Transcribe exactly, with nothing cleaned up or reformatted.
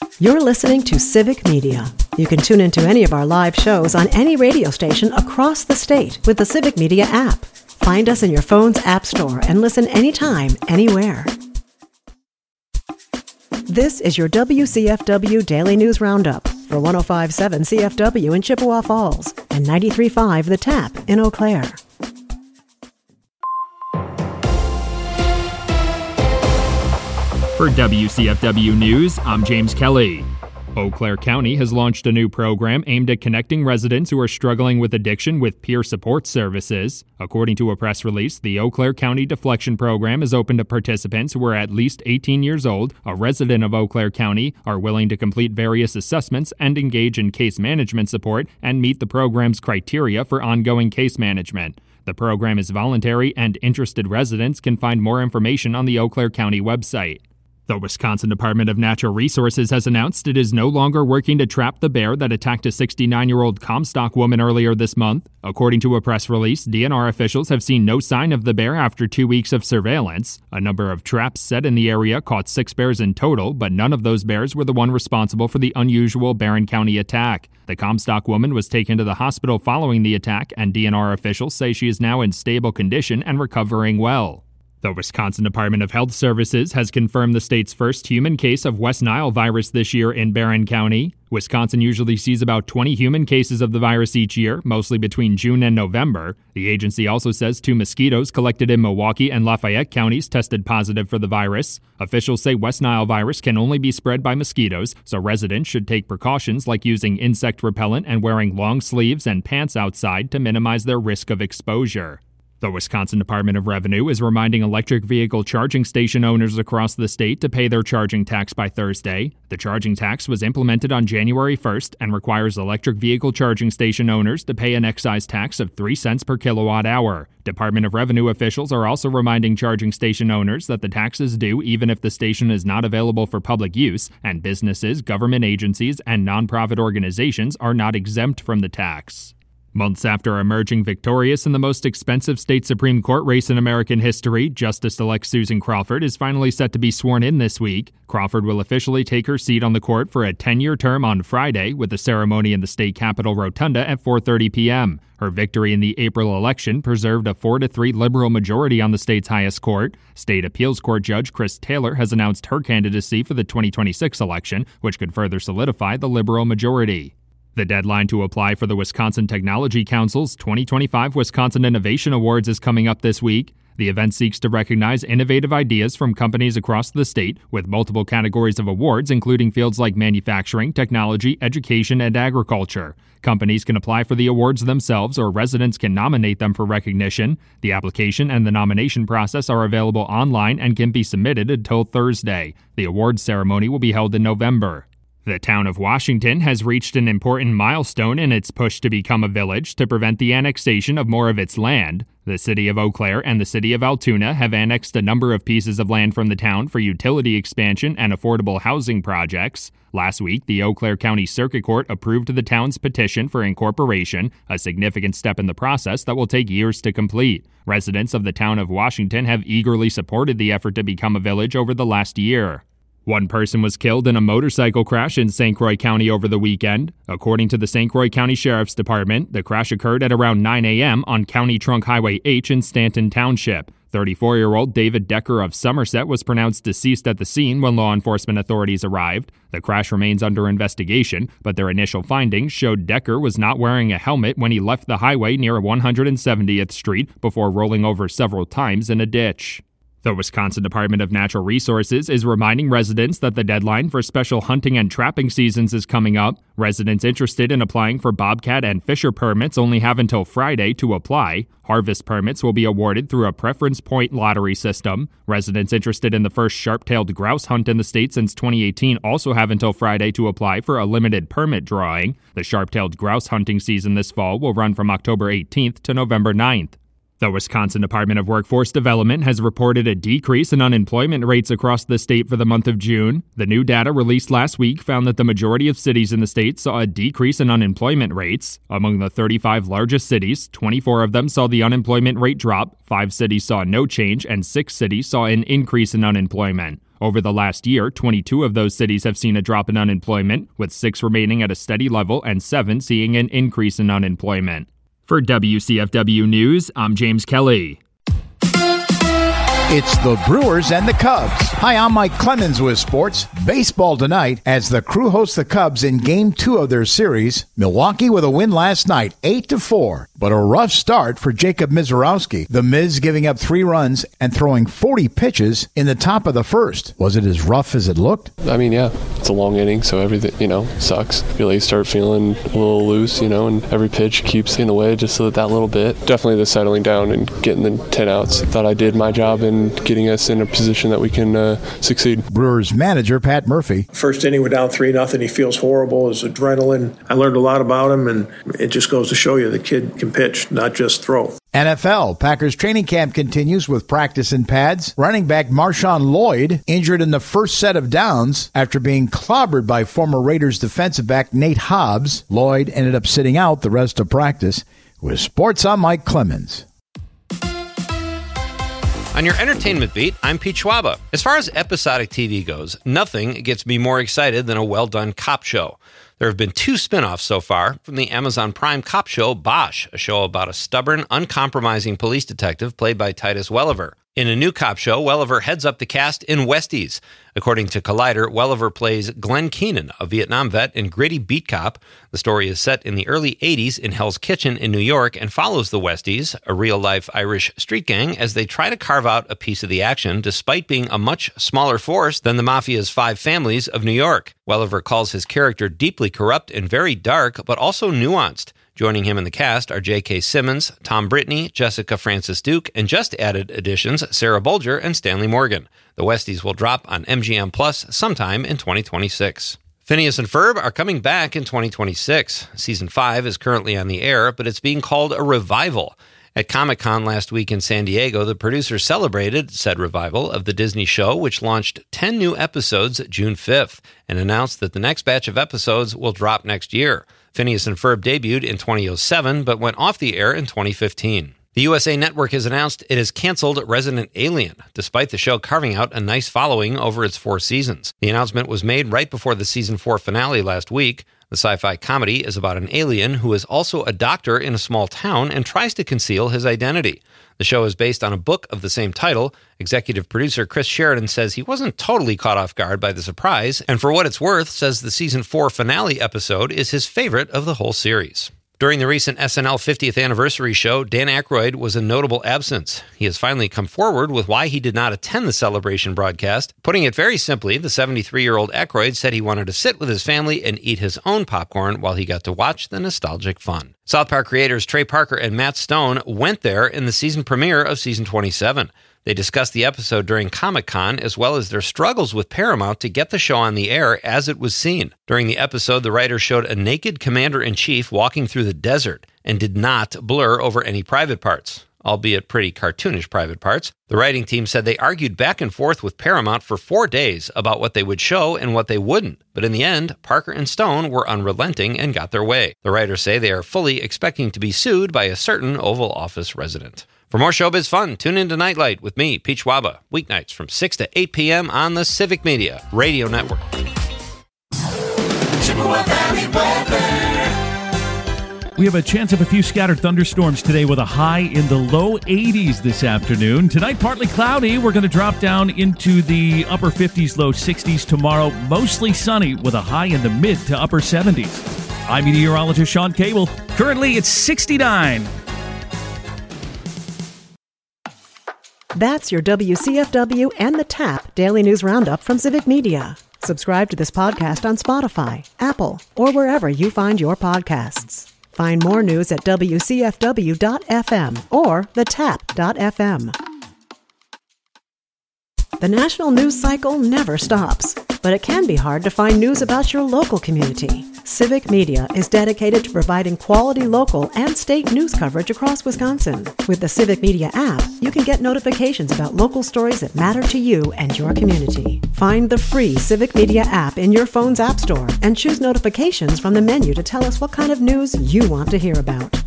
You're listening to Civic Media. You can tune into any of our live shows on any radio station across the state with the Civic Media app. Find us in your phone's app store and listen anytime, anywhere. This is your W C F W Daily News Roundup for one oh five point seven C F W in Chippewa Falls and ninety-three point five The Tap in Eau Claire. For W C F W News, I'm James Kelly. Eau Claire County has launched a new program aimed at connecting residents who are struggling with addiction with peer support services. According to a press release, the Eau Claire County Deflection Program is open to participants who are at least eighteen years old, a resident of Eau Claire County, are willing to complete various assessments and engage in case management support and meet the program's criteria for ongoing case management. The program is voluntary, and interested residents can find more information on the Eau Claire County website. The Wisconsin Department of Natural Resources has announced it is no longer working to trap the bear that attacked a sixty-nine-year-old Comstock woman earlier this month. According to a press release, D N R officials have seen no sign of the bear after two weeks of surveillance. A number of traps set in the area caught six bears in total, but none of those bears were the one responsible for the unusual Barron County attack. The Comstock woman was taken to the hospital following the attack, and D N R officials say she is now in stable condition and recovering well. The Wisconsin Department of Health Services has confirmed the state's first human case of West Nile virus this year in Barron County. Wisconsin usually sees about twenty human cases of the virus each year, mostly between June and November. The agency also says two mosquitoes collected in Milwaukee and Lafayette counties tested positive for the virus. Officials say West Nile virus can only be spread by mosquitoes, so residents should take precautions like using insect repellent and wearing long sleeves and pants outside to minimize their risk of exposure. The Wisconsin Department of Revenue is reminding electric vehicle charging station owners across the state to pay their charging tax by Thursday. The charging tax was implemented on January first and requires electric vehicle charging station owners to pay an excise tax of three cents per kilowatt hour. Department of Revenue officials are also reminding charging station owners that the tax is due even if the station is not available for public use, and businesses, government agencies, and nonprofit organizations are not exempt from the tax. Months after emerging victorious in the most expensive state Supreme Court race in American history, Justice-elect Susan Crawford is finally set to be sworn in this week. Crawford will officially take her seat on the court for a ten-year term on Friday, with a ceremony in the state capitol rotunda at four thirty p.m. Her victory in the April election preserved a four to three liberal majority on the state's highest court. State Appeals Court Judge Chris Taylor has announced her candidacy for the twenty twenty-six election, which could further solidify the liberal majority. The deadline to apply for the Wisconsin Technology Council's twenty twenty-five Wisconsin Innovation Awards is coming up this week. The event seeks to recognize innovative ideas from companies across the state, with multiple categories of awards including fields like manufacturing, technology, education, and agriculture. Companies can apply for the awards themselves, or residents can nominate them for recognition. The application and the nomination process are available online and can be submitted until Thursday. The awards ceremony will be held in November. The town of Washington has reached an important milestone in its push to become a village to prevent the annexation of more of its land. The city of Eau Claire and the city of Altoona have annexed a number of pieces of land from the town for utility expansion and affordable housing projects. Last week, the Eau Claire County Circuit Court approved the town's petition for incorporation, a significant step in the process that will take years to complete. Residents of the town of Washington have eagerly supported the effort to become a village over the last year. One person was killed in a motorcycle crash in Saint Croix County over the weekend. According to the Saint Croix County Sheriff's Department, the crash occurred at around nine a.m. on County Trunk Highway H in Stanton Township. thirty-four-year-old David Decker of Somerset was pronounced deceased at the scene when law enforcement authorities arrived. The crash remains under investigation, but their initial findings showed Decker was not wearing a helmet when he left the highway near one hundred seventieth Street before rolling over several times in a ditch. The Wisconsin Department of Natural Resources is reminding residents that the deadline for special hunting and trapping seasons is coming up. Residents interested in applying for bobcat and fisher permits only have until Friday to apply. Harvest permits will be awarded through a preference point lottery system. Residents interested in the first sharp-tailed grouse hunt in the state since twenty eighteen also have until Friday to apply for a limited permit drawing. The sharp-tailed grouse hunting season this fall will run from October eighteenth to November ninth. The Wisconsin Department of Workforce Development has reported a decrease in unemployment rates across the state for the month of June. The new data released last week found that the majority of cities in the state saw a decrease in unemployment rates. Among the thirty-five largest cities, twenty-four of them saw the unemployment rate drop, five cities saw no change, and six cities saw an increase in unemployment. Over the last year, twenty-two of those cities have seen a drop in unemployment, with six remaining at a steady level and seven seeing an increase in unemployment. For W C F W News, I'm James Kelly. It's the Brewers and the Cubs. Hi, I'm Mike Clemens with sports. Baseball tonight as the Crew hosts the Cubs in Game two of their series. Milwaukee with a win last night, eight to four. But a rough start for Jacob Misiorowski. The Miz giving up three runs and throwing forty pitches in the top of the first. Was it as rough as it looked? I mean, yeah, it's a long inning, so everything, you know, sucks. You really start feeling a little loose, you know, and every pitch keeps in the way just so that, that little bit. Definitely the settling down and getting the ten outs. Thought I did my job in getting us in a position that we can uh, succeed. Brewers manager Pat Murphy. First inning, we're down three nothing. He feels horrible. His adrenaline. I learned a lot about him, and it just goes to show you the kid can pitch, not just throw. N F L, Packers training camp continues with practice in pads. Running back Marshawn Lloyd injured in the first set of downs after being clobbered by former Raiders defensive back Nate Hobbs. Lloyd ended up sitting out the rest of practice. With sports, I'm Mike Clemens. On your entertainment beat, I'm Pete Schwaba. As far as episodic T V goes, nothing gets me more excited than a well-done cop show. There have been two spin-offs so far from the Amazon Prime cop show Bosch, a show about a stubborn, uncompromising police detective played by Titus Welliver. In a new cop show, Welliver heads up the cast in Westies. According to Collider, Welliver plays Glenn Keenan, a Vietnam vet and gritty beat cop. The story is set in the early eighties in Hell's Kitchen in New York and follows the Westies, a real-life Irish street gang, as they try to carve out a piece of the action despite being a much smaller force than the Mafia's five families of New York. Welliver calls his character deeply corrupt and very dark, but also nuanced. Joining him in the cast are J K. Simmons, Tom Brittney, Jessica Francis Duke, and just added additions Sarah Bolger and Stanley Morgan. The Westies will drop on M G M Plus sometime in twenty twenty-six. Phineas and Ferb are coming back in twenty twenty-six. Season five is currently on the air, but it's being called a revival. At Comic-Con last week in San Diego, the producers celebrated said revival of the Disney show, which launched ten new episodes June fifth, and announced that the next batch of episodes will drop next year. Phineas and Ferb debuted in two thousand seven, but went off the air in twenty fifteen. The U S A Network has announced it has canceled Resident Alien, despite the show carving out a nice following over its four seasons. The announcement was made right before the season four finale last week. The sci-fi comedy is about an alien who is also a doctor in a small town and tries to conceal his identity. The show is based on a book of the same title. Executive producer Chris Sheridan says he wasn't totally caught off guard by the surprise, and for what it's worth, says the season four finale episode is his favorite of the whole series. During the recent S N L fiftieth anniversary show, Dan Aykroyd was a notable absence. He has finally come forward with why he did not attend the celebration broadcast. Putting it very simply, the seventy-three-year-old Aykroyd said he wanted to sit with his family and eat his own popcorn while he got to watch the nostalgic fun. South Park creators Trey Parker and Matt Stone went there in the season premiere of season twenty-seven. They discussed the episode during Comic-Con, as well as their struggles with Paramount to get the show on the air as it was seen. During the episode, the writer showed a naked commander-in-chief walking through the desert and did not blur over any private parts, albeit pretty cartoonish private parts. The writing team said they argued back and forth with Paramount for four days about what they would show and what they wouldn't. But in the end, Parker and Stone were unrelenting and got their way. The writers say they are fully expecting to be sued by a certain Oval Office resident. For more showbiz fun, tune into Nightlight with me, Pete Schwaba, weeknights from six to eight p.m. on the Civic Media Radio Network. Chippewa Valley weather. We have a chance of a few scattered thunderstorms today with a high in the low eighties this afternoon. Tonight, partly cloudy. We're going to drop down into the upper fifties, low sixties. Tomorrow, mostly sunny with a high in the mid to upper seventies. I'm meteorologist Sean Cable. Currently, it's sixty-nine. That's your W C F W and the TAP Daily News Roundup from Civic Media. Subscribe to this podcast on Spotify, Apple, or wherever you find your podcasts. Find more news at W C F W dot F M or the tap dot F M. The national news cycle never stops, but it can be hard to find news about your local community. Civic Media is dedicated to providing quality local and state news coverage across Wisconsin. With the Civic Media app, you can get notifications about local stories that matter to you and your community. Find the free Civic Media app in your phone's app store and choose notifications from the menu to tell us what kind of news you want to hear about.